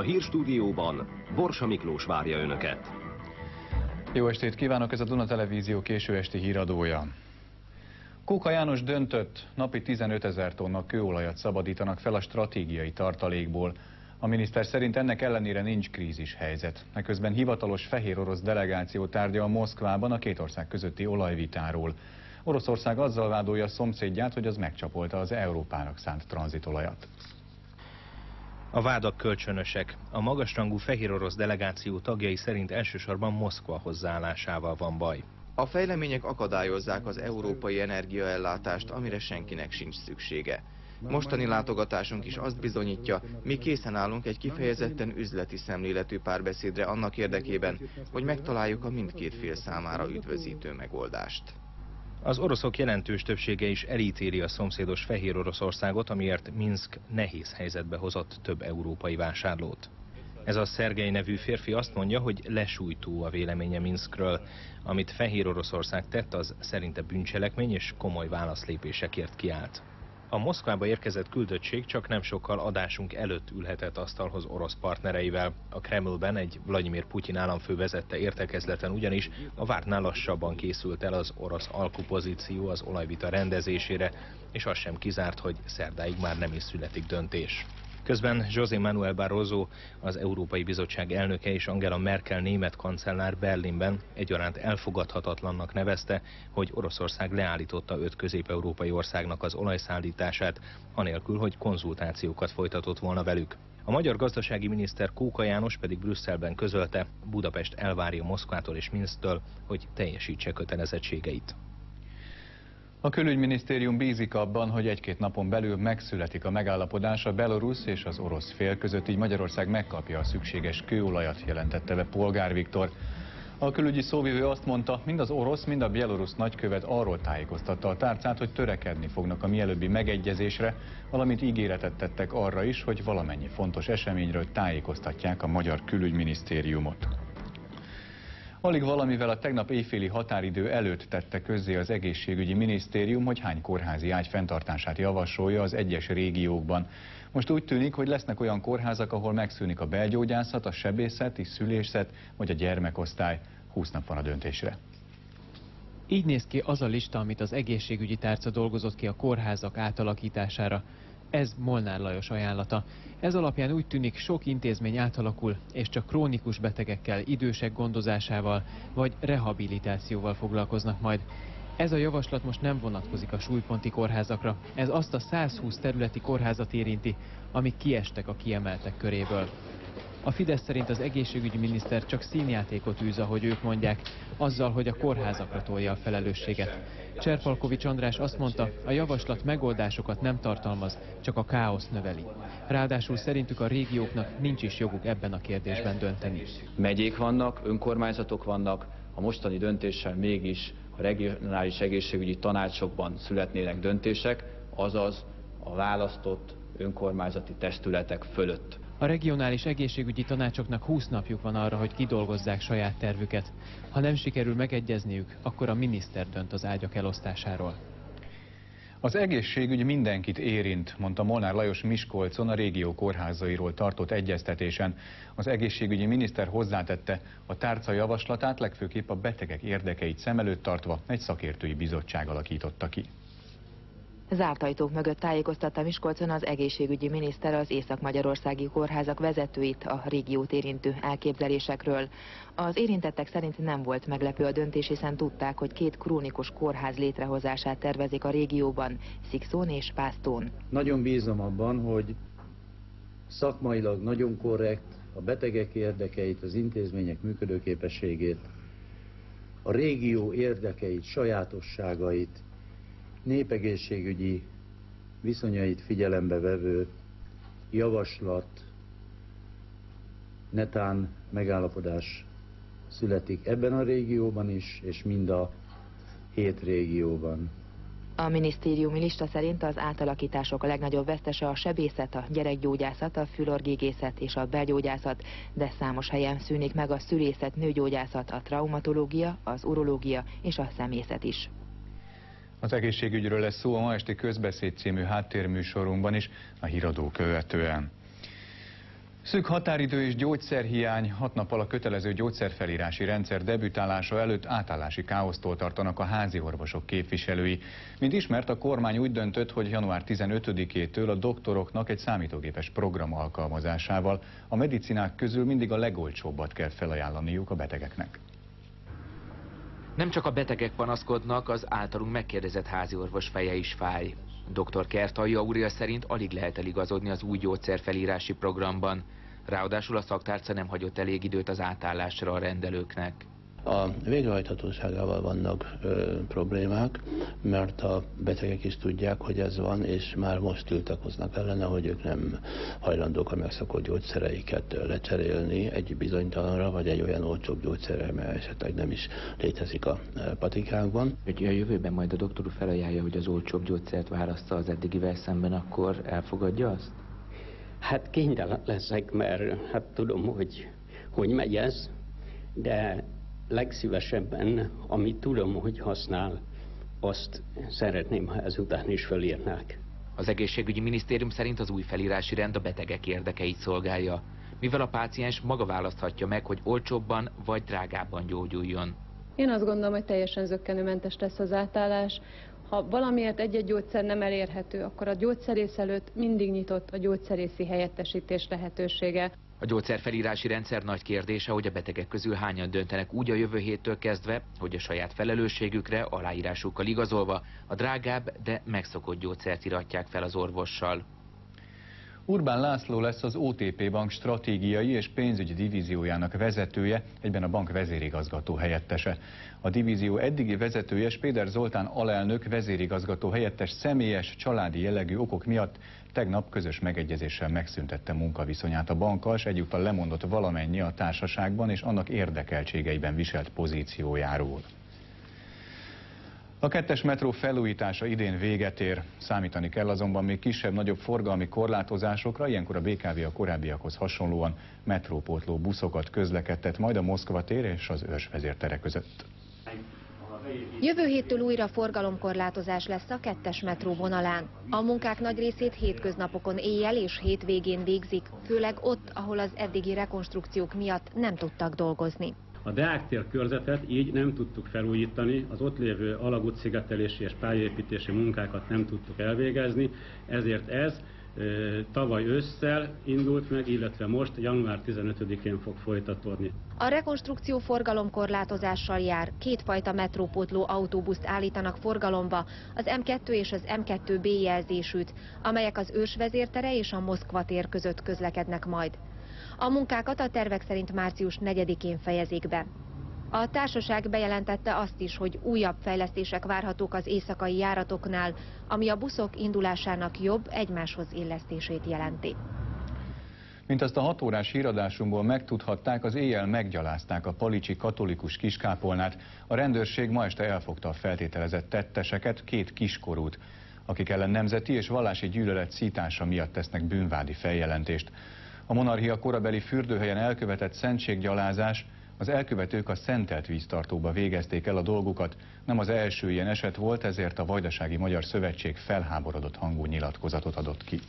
hírstúdióban Borsa Miklós várja Önöket. Jó estét kívánok, ez a Duna Televízió késő esti híradója. Kóka János döntött, napi 15 000 tonna kőolajat szabadítanak fel a stratégiai tartalékból. A miniszter szerint ennek ellenére nincs krízis helyzet. Eközben hivatalos fehér orosz delegáció tárgyal Moszkvában a két ország közötti olajvitáról. Oroszország azzal vádolja a szomszédját, hogy az megcsapolta az Európának szánt tranzitolajat. A vádak kölcsönösek. A magasrangú fehér orosz delegáció tagjai szerint elsősorban Moszkva hozzáállásával van baj. A fejlemények akadályozzák az európai energiaellátást, amire senkinek sincs szüksége. Mostani látogatásunk is azt bizonyítja, mi készen állunk egy kifejezetten üzleti szemléletű párbeszédre annak érdekében, hogy megtaláljuk a mindkét fél számára üdvözítő megoldást. Az oroszok jelentős többsége is elítéli a szomszédos Fehér Oroszországot, amiért Minszk nehéz helyzetbe hozott több európai vásárlót. Ez a Szergej nevű férfi azt mondja, hogy lesújtó a véleménye Minszkről. Amit Fehér Oroszország tett, az szerinte bűncselekmény és komoly válaszlépésekért kiállt. A Moszkvába érkezett küldöttség csak nem sokkal adásunk előtt ülhetett asztalhoz orosz partnereivel. A Kremlben egy Vladimir Putyin államfő vezette értekezleten ugyanis a vártnál lassabban készült el az orosz alkupozíció az olajvita rendezésére, és az sem kizárt, hogy szerdáig már nem is születik döntés. Közben José Manuel Barroso, az Európai Bizottság elnöke és Angela Merkel német kancellár Berlinben egyaránt elfogadhatatlannak nevezte, hogy Oroszország leállította 5 közép-európai országnak az olajszállítását, anélkül, hogy konzultációkat folytatott volna velük. A magyar gazdasági miniszter Kóka János pedig Brüsszelben közölte, Budapest elvárja Moszkvától és Minszktől, hogy teljesítse kötelezettségeit. A külügyminisztérium bízik abban, hogy egy-két napon belül megszületik a megállapodás a belorusz és az orosz fél között, így Magyarország megkapja a szükséges kőolajat, jelentette be Polgár Viktor. A külügyi szóvivő azt mondta, mind az orosz, mind a bielorusz nagykövet arról tájékoztatta a tárcát, hogy törekedni fognak a mielőbbi megegyezésre, valamint ígéretet tettek arra is, hogy valamennyi fontos eseményről tájékoztatják a magyar külügyminisztériumot. Alig valamivel a tegnap éjféli határidő előtt tette közzé az egészségügyi minisztérium, hogy hány kórházi ágy fenntartását javasolja az egyes régiókban. Most úgy tűnik, hogy lesznek olyan kórházak, ahol megszűnik a belgyógyászat, a sebészet, szülészet vagy a gyermekosztály. 20 nap van a döntésre. Így néz ki az a lista, amit az egészségügyi tárca dolgozott ki a kórházak átalakítására. Ez Molnár Lajos ajánlata. Ez alapján úgy tűnik, sok intézmény átalakul, és csak krónikus betegekkel, idősek gondozásával vagy rehabilitációval foglalkoznak majd. Ez a javaslat most nem vonatkozik a súlyponti kórházakra. Ez azt a 120 területi kórházat érinti, amik kiestek a kiemeltek köréből. A Fidesz szerint az egészségügyi miniszter csak színjátékot űz, ahogy ők mondják, azzal, hogy a kórházakra tolja a felelősséget. Cserpalkovics András azt mondta, a javaslat megoldásokat nem tartalmaz, csak a káoszt növeli. Ráadásul szerintük a régióknak nincs is joguk ebben a kérdésben dönteni. Megyék vannak, önkormányzatok vannak, a mostani döntéssel mégis a regionális egészségügyi tanácsokban születnének döntések, azaz a választott önkormányzati testületek fölött. A regionális egészségügyi tanácsoknak 20 napjuk van arra, hogy kidolgozzák saját tervüket. Ha nem sikerül megegyezniük, akkor a miniszter dönt az ágyak elosztásáról. Az egészségügy mindenkit érint, mondta Molnár Lajos Miskolcon a régió kórházairól tartott egyeztetésen. Az egészségügyi miniszter hozzátette, a tárca javaslatát legfőképp a betegek érdekeit szem előtt tartva egy szakértői bizottság alakította ki. Zárt ajtók mögött tájékoztatta Miskolcon az egészségügyi miniszter az észak-magyarországi kórházak vezetőit a régiót érintő elképzelésekről. Az érintettek szerint nem volt meglepő a döntés, hiszen tudták, hogy 2 krónikus kórház létrehozását tervezik a régióban, Szikszón és Pásztón. Nagyon bízom abban, hogy szakmailag nagyon korrekt, a betegek érdekeit, az intézmények működőképességét, a régió érdekeit, sajátosságait, népegészségügyi viszonyait figyelembe vevő javaslat, netán megállapodás születik ebben a régióban is, és mind a 7 régióban. A minisztériumi lista szerint az átalakítások a legnagyobb vesztese a sebészet, a gyerekgyógyászat, a fülorgégészet és a belgyógyászat, de számos helyen szűnik meg a szülészet, nőgyógyászat, a traumatológia, az urológia és a szemészet is. Az egészségügyről lesz szó a ma esti Közbeszéd című háttérműsorunkban is, a híradó követően. Szűk határidő és gyógyszerhiány, 6 nappal a kötelező gyógyszerfelírási rendszer debütálása előtt átállási káosztól tartanak a házi orvosok képviselői. Mint ismert, a kormány úgy döntött, hogy január 15-től a doktoroknak egy számítógépes program alkalmazásával a medicinák közül mindig a legolcsóbbat kell felajánlaniuk a betegeknek. Nem csak a betegek panaszkodnak, az általunk megkérdezett háziorvos feje is fáj. Dr. Kert Aurélia szerint alig lehet eligazodni az új gyógyszerfelírási programban. Ráadásul a szaktárca nem hagyott elég időt az átállásra a rendelőknek. A végrehajthatóságával vannak problémák, mert a betegek is tudják, hogy ez van, és már most tiltakoznak ellene, hogy ők nem hajlandók a megszokott gyógyszereiket lecserélni egy bizonytalanra, vagy egy olyan olcsóbb gyógyszerre, mert esetleg nem is létezik a patikákban. Hogy a jövőben majd a doktor felajánlja, hogy az olcsóbb gyógyszert választa az eddigivel szemben, akkor elfogadja azt? Hát kénytelen leszek, mert hát tudom, hogy megy ez, de legszívesebben, amit tudom, hogy használ, azt szeretném, ha ezután is felírnák. Az egészségügyi minisztérium szerint az új felírási rend a betegek érdekeit szolgálja, mivel a páciens maga választhatja meg, hogy olcsóbban vagy drágábban gyógyuljon. Én azt gondolom, hogy teljesen zökkenőmentes lesz az átállás. Ha valamiért egy-egy gyógyszer nem elérhető, akkor a gyógyszerész előtt mindig nyitott a gyógyszerészi helyettesítés lehetősége. A gyógyszerfelírási rendszer nagy kérdése, hogy a betegek közül hányan döntenek úgy a jövő héttől kezdve, hogy a saját felelősségükre, aláírásukkal igazolva a drágább, de megszokott gyógyszert iratják fel az orvossal. Urbán László lesz az OTP Bank stratégiai és pénzügyi divíziójának vezetője, egyben a bank vezérigazgató helyettese. A divízió eddigi vezetője, Spéder Zoltán alelnök vezérigazgató helyettes személyes, családi jellegű okok miatt tegnap közös megegyezéssel megszüntette munkaviszonyát a bankkal, és egyúttal lemondott valamennyi a társaságban és annak érdekeltségeiben viselt pozíciójáról. A 2-es metró felújítása idén véget ér. Számítani kell azonban még kisebb-nagyobb forgalmi korlátozásokra, ilyenkor a BKV a korábbiakhoz hasonlóan metrópótló buszokat közlekedtet majd a Moszkva tér és az Őrsvezértere között. Jövő héttől újra forgalomkorlátozás lesz a 2-es metró vonalán. A munkák nagy részét hétköznapokon éjjel és hétvégén végzik, főleg ott, ahol az eddigi rekonstrukciók miatt nem tudtak dolgozni. A Deák tér körzetet így nem tudtuk felújítani, az ott lévő alagútszigetelési és pályaépítési munkákat nem tudtuk elvégezni, ezért ez tavaly ősszel indult meg, illetve most január 15-én fog folytatódni. A rekonstrukció forgalomkorlátozással jár, kétfajta metrópótló autóbuszt állítanak forgalomba, az M2 és az M2B jelzésűt, amelyek az Őrsvezértere és a Moszkva tér között közlekednek majd. A munkákat a tervek szerint március 4-én fejezik be. A társaság bejelentette azt is, hogy újabb fejlesztések várhatók az éjszakai járatoknál, ami a buszok indulásának jobb egymáshoz illesztését jelenti. Mint azt a 6 órás híradásunkból megtudhatták, az éjjel meggyalázták a palicsi katolikus kiskápolnát. A rendőrség ma este elfogta a feltételezett tetteseket, 2 kiskorút, akik ellen nemzeti és vallási gyűlölet szítása miatt tesznek bűnvádi feljelentést. A monarchia korabeli fürdőhelyen elkövetett szentséggyalázás, az elkövetők a szentelt víztartóba végezték el a dolgukat. Nem az első ilyen eset volt, ezért a Vajdasági Magyar Szövetség felháborodott hangú nyilatkozatot adott ki.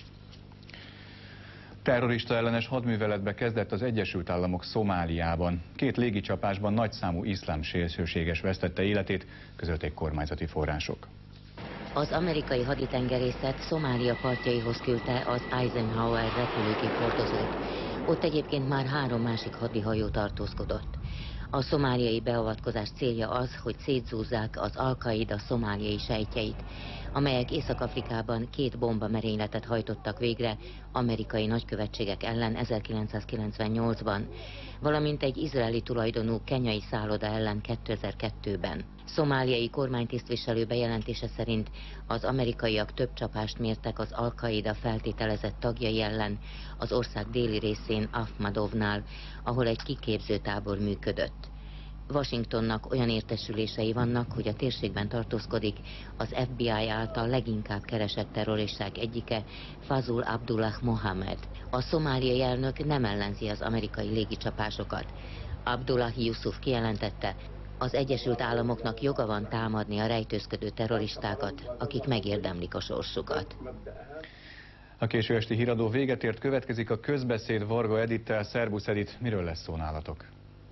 Terrorista ellenes hadműveletbe kezdett az Egyesült Államok Szomáliában. 2 légicsapásban nagyszámú iszlám szélsőséges vesztette életét, közölték kormányzati források. Az amerikai haditengerészet Szomália partjaihoz küldte az Eisenhower repülőgép hordozót. Ott egyébként már 3 másik hadihajó tartózkodott. A szomáliai beavatkozás célja az, hogy szétzúzzák az Al-Qaida szomáliai sejtjeit, amelyek Észak-Afrikában 2 bombamerényletet hajtottak végre amerikai nagykövetségek ellen 1998-ban, valamint egy izraeli tulajdonú kenyai szálloda ellen 2002-ben. Szomáliai kormánytisztviselő bejelentése szerint az amerikaiak több csapást mértek az Al-Qaida feltételezett tagjai ellen az ország déli részén Ahmadovnál, ahol egy kiképzőtábor működött. Washingtonnak olyan értesülései vannak, hogy a térségben tartózkodik az FBI által leginkább keresett terroristák egyike, Fazul Abdullah Mohamed. A szomáliai elnök nem ellenzi az amerikai légicsapásokat. Abdullah Yusuf kijelentette, az Egyesült Államoknak joga van támadni a rejtőzködő terroristákat, akik megérdemlik a sorsukat. A késő esti híradó véget ért, következik a közbeszéd Varga Edittel. Szerbusz Edit, miről lesz szó nálatok?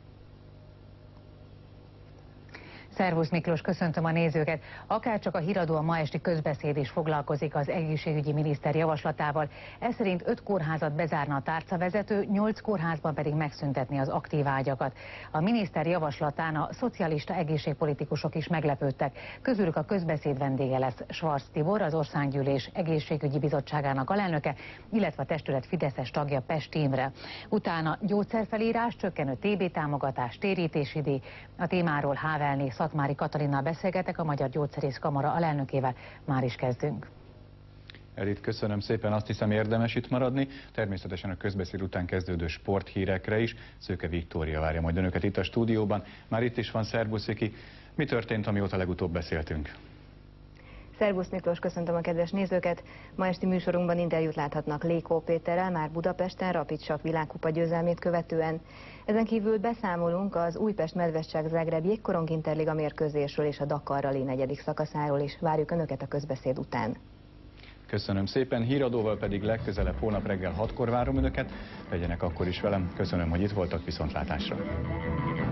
Szervusz Miklós, köszöntöm a nézőket. Akárcsak a híradó, a ma esti közbeszéd is foglalkozik az egészségügyi miniszter javaslatával. Ez szerint 5 kórházat bezárna a tárcavezető, 8 kórházban pedig megszüntetni az aktív ágyakat. A miniszter javaslatán a szocialista egészségpolitikusok is meglepődtek. Közülük a közbeszéd vendége lesz Schwarz Tibor, az Országgyűlés egészségügyi bizottságának alelnöke, illetve a testület fideszes tagja Pest Imre. Utána gyógyszerfelírás, csökkenő TB támogatás, térítési díj. A témáról Hávelné Szatmári Katalinnal beszélgetek, a Magyar Gyógyszerész Kamara alelnökével. Már is kezdünk. Edith, köszönöm szépen, azt hiszem érdemes itt maradni. Természetesen a közbeszéd után kezdődő sporthírekre is. Szőke Viktória várja majd önöket itt a stúdióban. Már itt is van, szervusz Viki. Mi történt, amióta legutóbb beszéltünk? Szervusz Miklós, köszöntöm a kedves nézőket! Ma esti műsorunkban interjút láthatnak Lékó Péterrel, már Budapesten Rapid Sakk világkupa győzelmét követően. Ezen kívül beszámolunk az Újpest-Medvescság-Zágráb jégkorong interliga mérkőzésről és a Dakar Rally 4. szakaszáról is. Várjuk önöket a közbeszéd után. Köszönöm szépen, híradóval pedig legközelebb holnap reggel 6-kor várom önöket. Legyenek akkor is velem. Köszönöm, hogy itt voltak, viszontlátásra.